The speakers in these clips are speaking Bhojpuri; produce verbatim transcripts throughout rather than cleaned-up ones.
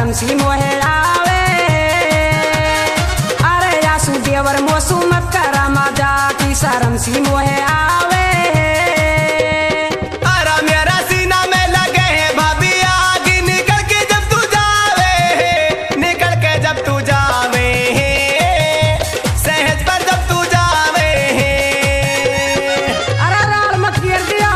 शर्म सी मोहे आवे। अरे आसू देवर मोसू मत करा मजा की शर्म सी मोहे आवे। अरे मेरा सीना में लगे है भाभी आग, निकल के जब तू जावे, निकल के जब तू जावे, सहज पर जब तू जावे। अरे राल मत गिर दिया।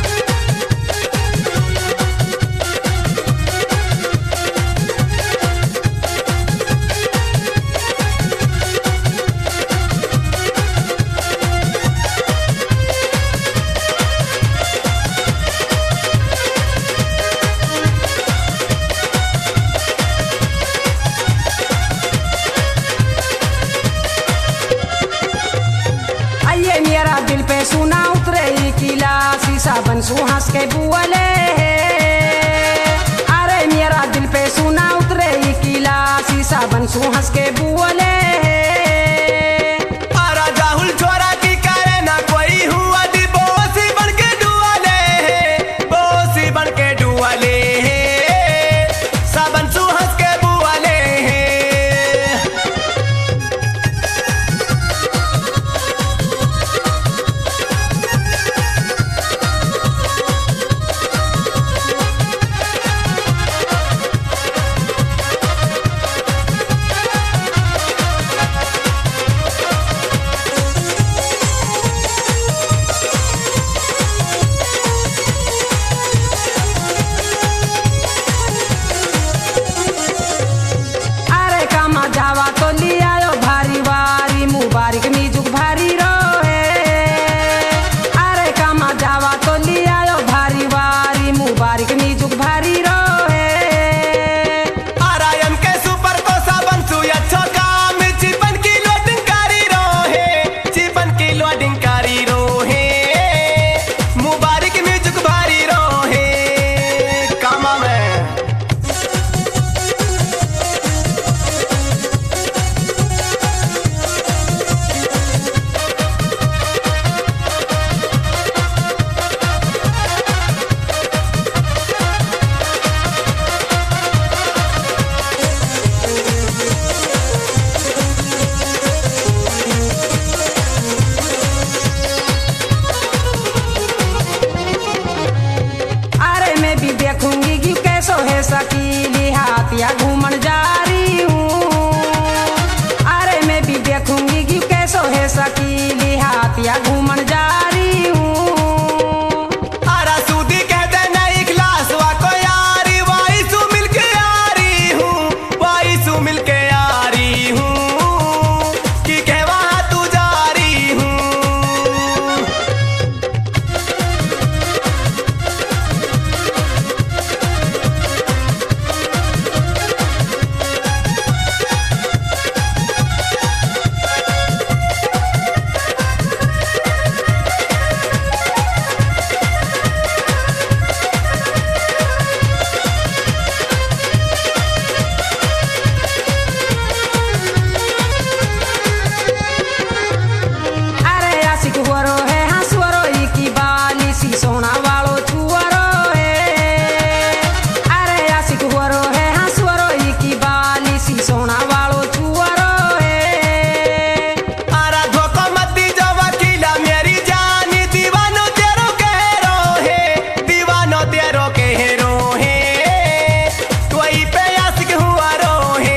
आइए मेरा दिल पे सुना उतरे किला शीशा बनसू हंस के बुअले। अरे मेरा दिल पे सुना उतरे किला शीशा बनसू हंस के बुअले। अरे राहुल छोरा की करे ना कोई हुआ दी बोसी बन के डुआले, बोसी बन के डुआले, सबन सु हंस के बुआले। अरे कामा जावा तो लिया भारी वारी मुबारक मीजुक भारी रोहे। अरे कामा जावा तो लिया भारी वारी मुबारक मीजुक भारी रोहे। आरायम के सुपर तो सबन सु अच्छो काम, चिपन की लोडिंग कारी रोहे, चिपन की लोडिंग कारी रोहे, मुबारक म्यूजिक भारी रोहे। कामा में अरे मैं भी देखूंगी कि कैसो है सकीली हाथिया घूमन जा रही हूँ। अरे मैं भी देखूंगी कि कैसो है सकीली हाथिया घूमन जा रही हूँ। आरा सूदी कहते नहीं क्लास वा को यारी, वाई सु मिलके आ रही हूँ, वाई सु मिलके आ रही हूँ, कि कहवा तू जा रही हूँ। अरे आशिक हुअरो है हंसुअरो ई की बाली सी सोना वालो छुअरो है। अरे आशिक हुअरो है हंसुअरो ई की बाली सी सोना वालो छुअरो है। आरा धोखो मत दीजो वकीला मेरी जानी, दीवानो तेरो कहरो है, दीवानो तेरो कहरो है, कोई पे आशिक हुआ रो है।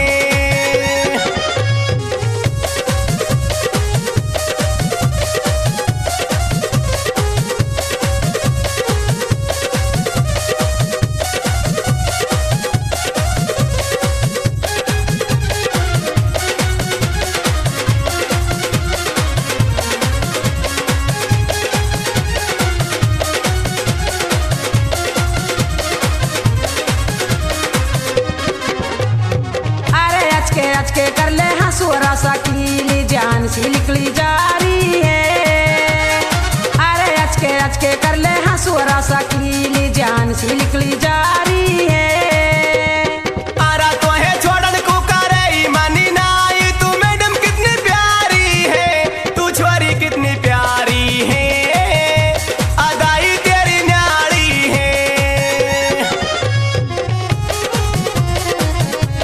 अरे अचके अचके कर ले हंसुअरा सकीली जान सी निकली जा रही है। अरे अचके अचके कर ले हंसुअरा सकीली जान सी निकली जा रही है। आरा तो है छोड़न को करे ईमानी नाई, तू मैडम कितनी प्यारी है, तू छोरी कितनी प्यारी है, अदाई तेरी न्यारी है।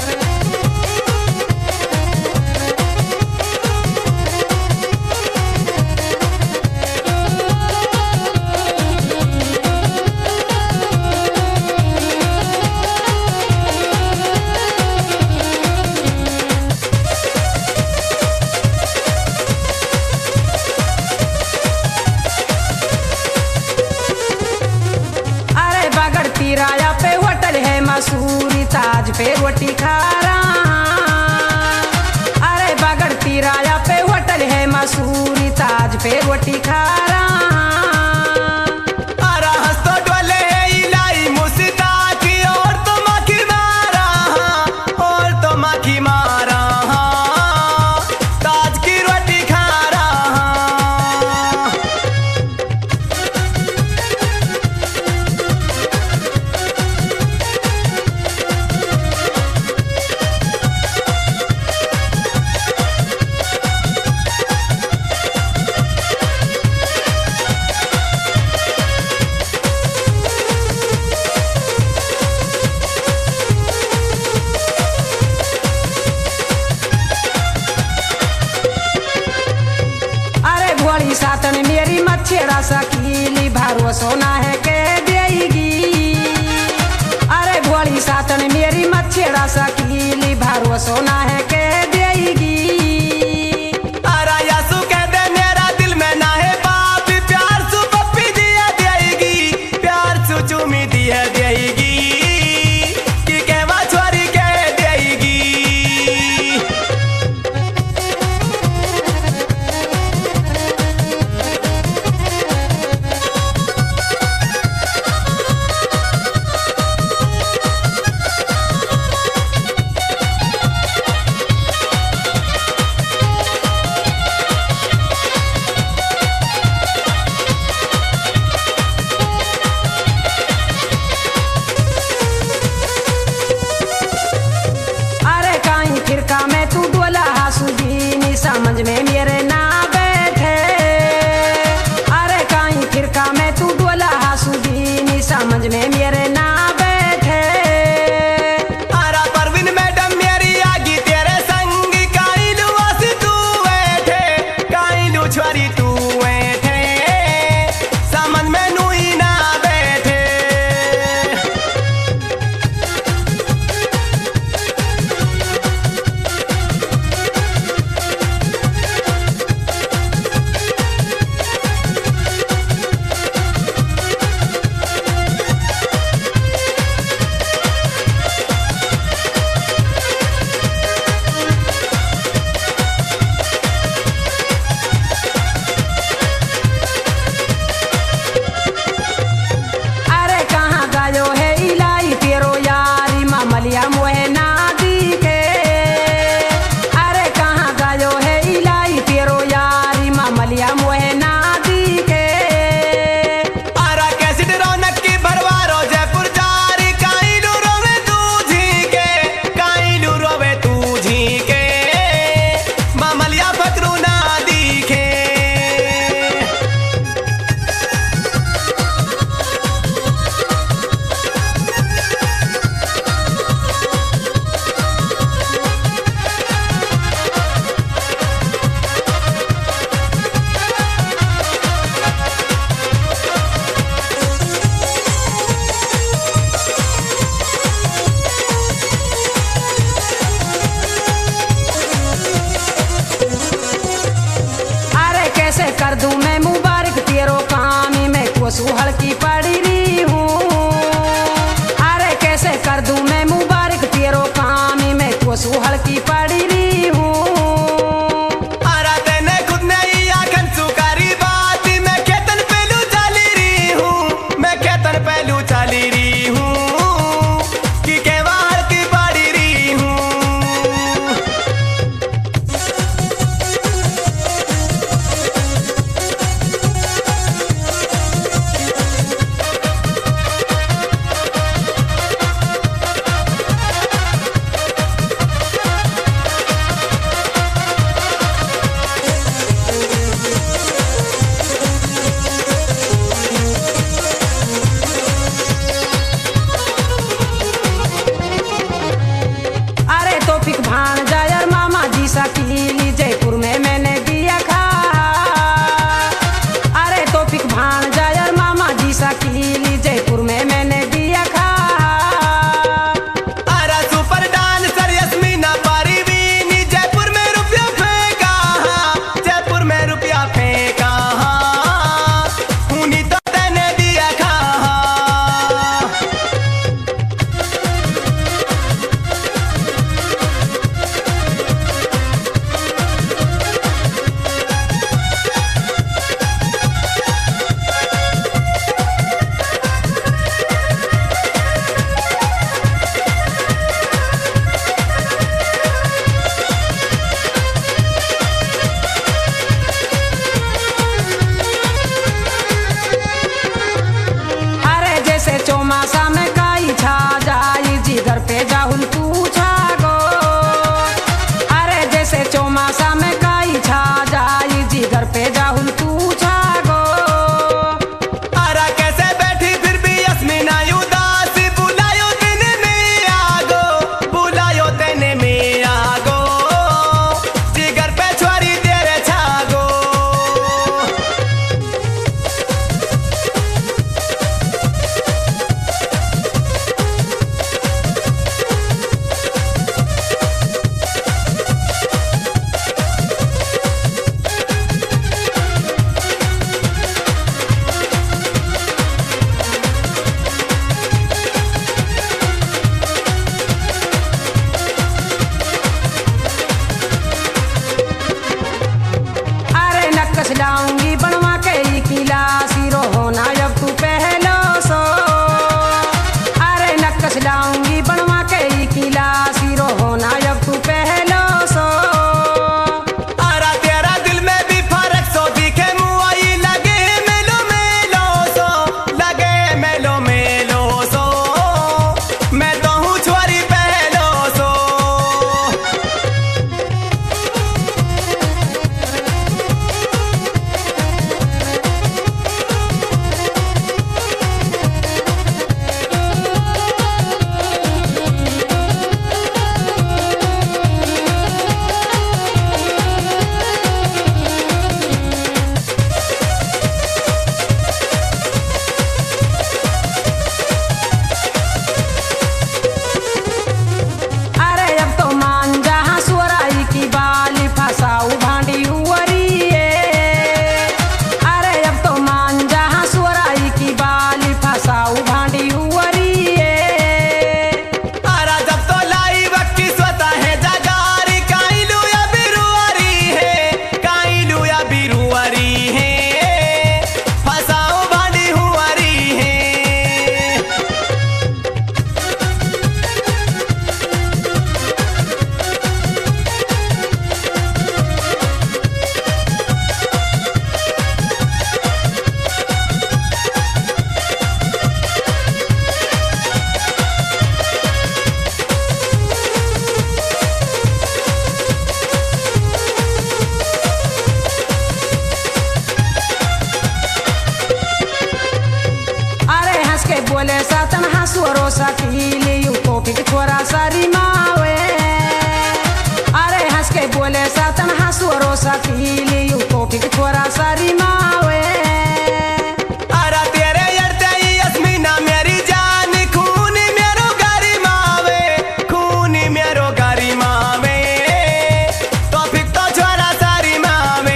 पे रोटी खा रहा। अरे बगड़ तिराया पे होटल है मसूरी, ताज पे रोटी खा रहा। अरा हंसतो डोले इलाई मुस्ताकी और तो मक्खी मारा और तो मक्खी मारा ताज की रोटी खा रहा। अरे भोली सातन मेरी मच्छेड़ा सकीली, भरोसो ना है के देगी। अरे भोली सातन मेरी मच्छेड़ा सकीली, भरोसो ना है के देगी। अरा यासु कह दे मेरा दिल में ना है बाप, प्यार सु पप्पी दिया देगी, प्यार सु चूमी दिया देगी कि कहवा छोरी कह देगी। सकीली यू टोपी के छोरा सारी मावे अरे हंस के बोले सातन हंसुरो सकीली यू टोपी के छोरा सारी मावे अरे तेरे यड़ते ही अस्मीना मेरी जान खून मेरो गारी मावे खून मेरो गारी मावे टॉपिक तो छोरा सारी मावे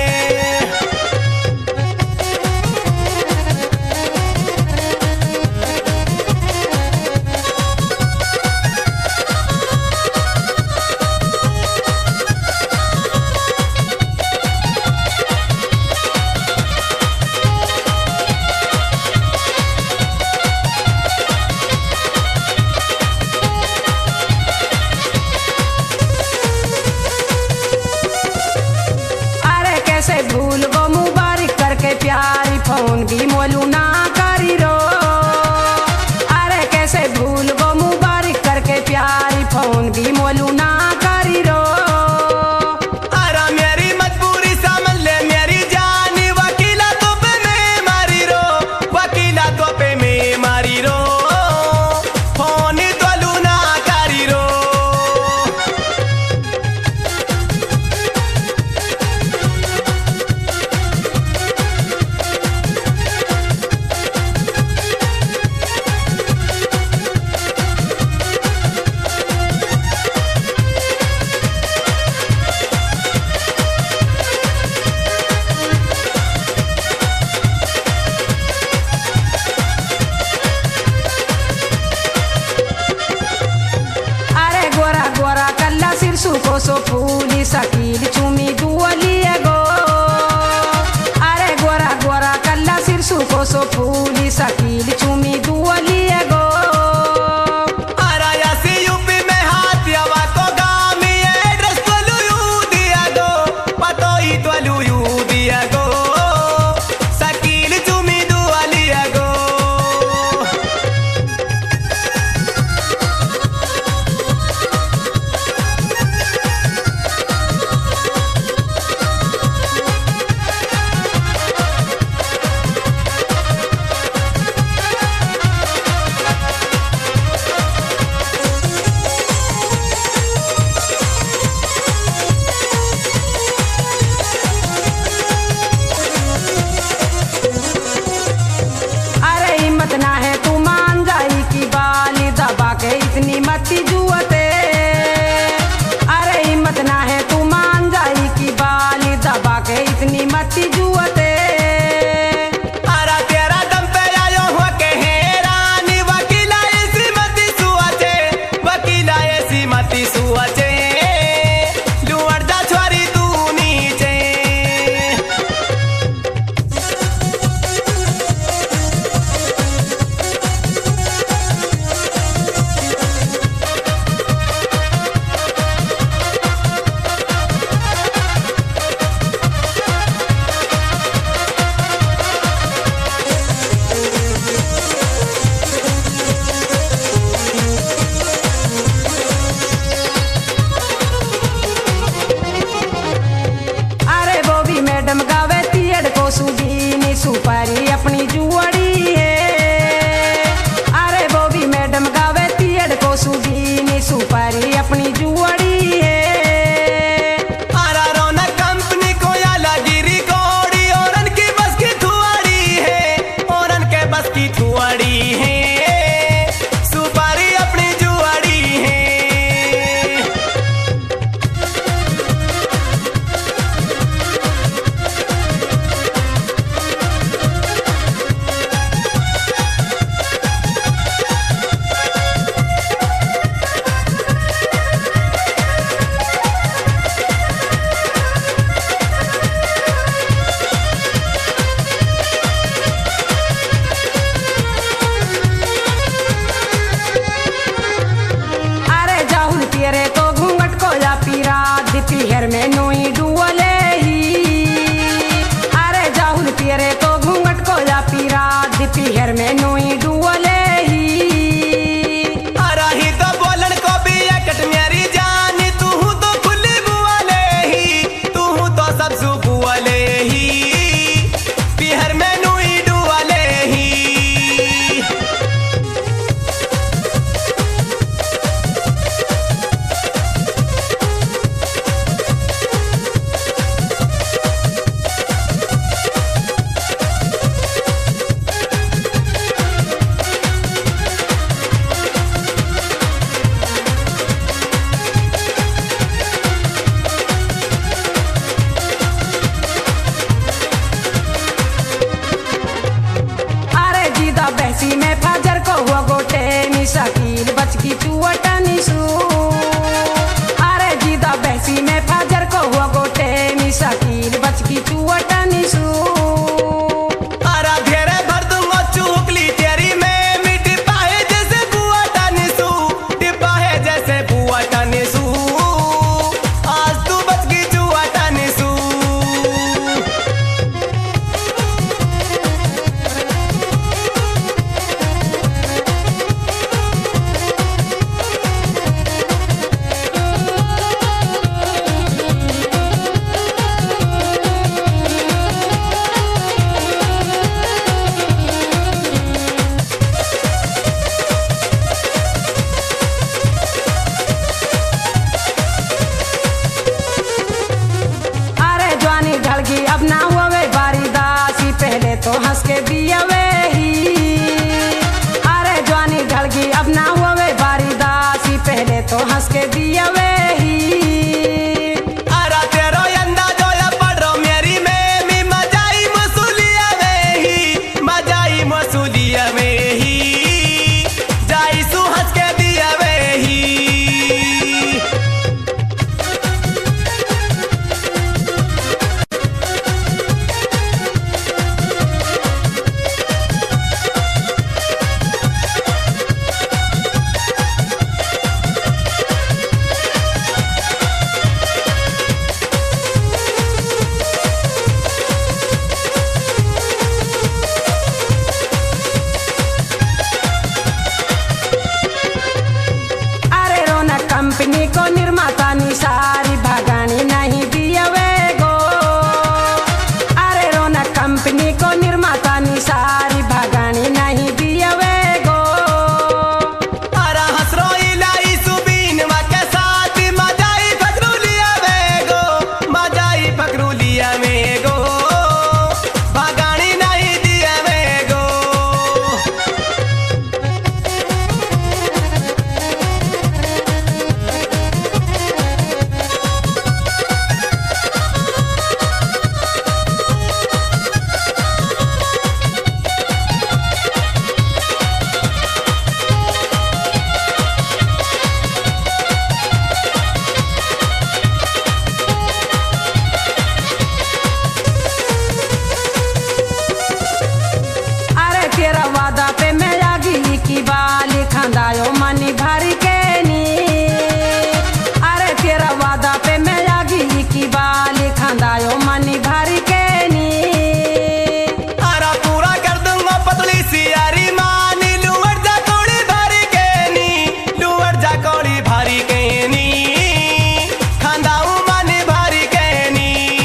अरे कैसे भूल गो मुबारक करके प्यारी फोन भी मोलू ना करी रो अरे कैसे भूल गो मुबारक करके प्यारी फोन भी मोलू ना करी रो अरे मेरी मजबूरी समझ ले मेरी जान वकीला तो पे में मारी रो वकीला तो पे में मारी रो फोन तो लूना करी रो अरे गोरा गोरा कल्ला सिरसु को सो फूली सकील चुमी दुअलिए गो अरे गोरा गोरा कल्ला सिरसु को सो फूली सकील चुमी दुअलिए गो अरे ऐसी यूपी में हाथ यवा को गाँव में एड्रेस तो लू दिया गो पतो ही तो लू दिया गो सकील चुमी दुआ लिया गो बच की चुअटनी सू अरा घेरे भर दूंगा चुकली तेरी में मिट्टी पाए जैसे बुआ टानिसू डिब्बा है जैसे बुआ टानिसू आज तू बच की चुआ टानिसू अरे जवानी ढल गई अब ना हुए बारी दासी पहले तो हंस के दियवे ही अरे जवानी ढल गई अब ना हुए बारी दासी पहले तो हंस के दियवे ही अरा तेरो अंदाजो या पढ़ो मेरी में मी मजाई मसूलिया में ही मजाई मसूलिया में ही जाई सु हंस के दिया में ही अरे रोना कंपनी को निर्माता निसारी भगानी नहीं दियवे गो अरे रोना कंपनी को निर्माता निसारी भगानी नहीं दियवे गो अरा हसरो इलाई सुबीन वा के साथ मजाई फकरुलिया में गो मजाई फकरुलिया में गो भगानी नहीं दिया में गो अरे तेरा वादा पे मैं आगी की बाली खंदायो मनी भरी के नी अरे तेरा वादा पे मैं आगी की बाली खंदायो मनी भरी के नी अरा पूरा कर दूंगा पतली सी यारी मानी लुवट जा कोड़ी भारी के नी लुवट जा कोड़ी भारी के नी खांदाऊ मानी भारी के नी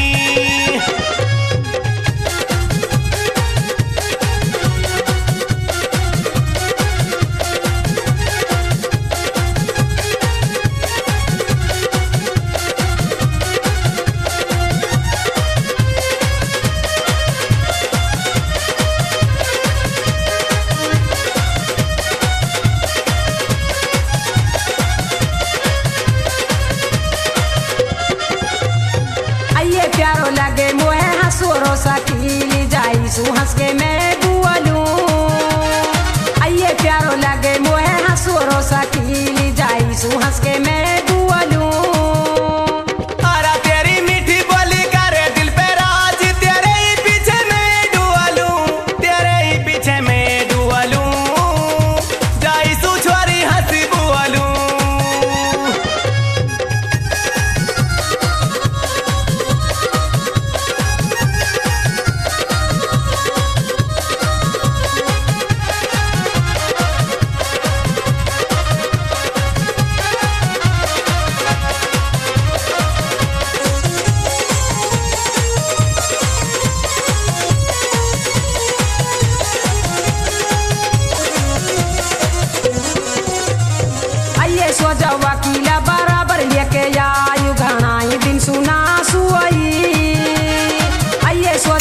आइए प्यारो लगे मोहे हंसोरो सकीली जाई सु हंस के मैं बुअलू आइए प्यारो लगे मोहे हंसोरो सकीली जाई सु हंस के मैं बुअलू अरा तेरी मीठी बोली करे दिल पे राज तेरे ही पीछे मैं डुअलू तेरे ही पीछे मैं डुअलू जाई सु छोरी हंसी बुअलू आइए सो जाओ वकीला